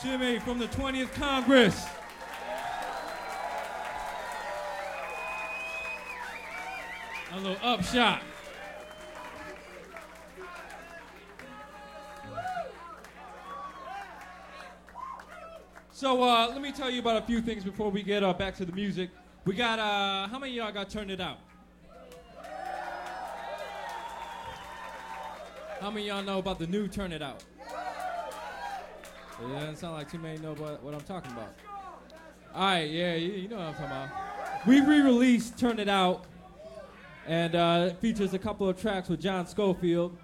Jimmy from the 20th Congress. A little upshot. So let me tell you about a few things before we get back to the music. We got, how many of y'all got Turn It Out? How many of y'all know about the new Turn It Out? It doesn't sound like too many know what I'm talking about. All right, yeah, you know what I'm talking about. We re-released Turn It Out, and it features a couple of tracks with John Schofield.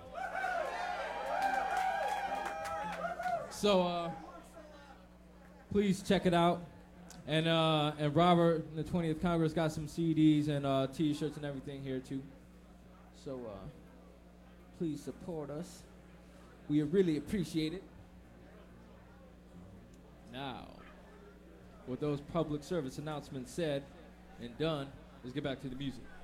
So please check it out. And Robert, in the 20th Congress, got some CDs and T-shirts and everything here too. So please support us. We really appreciate it. Now, with those public service announcements said and done, let's get back to the music.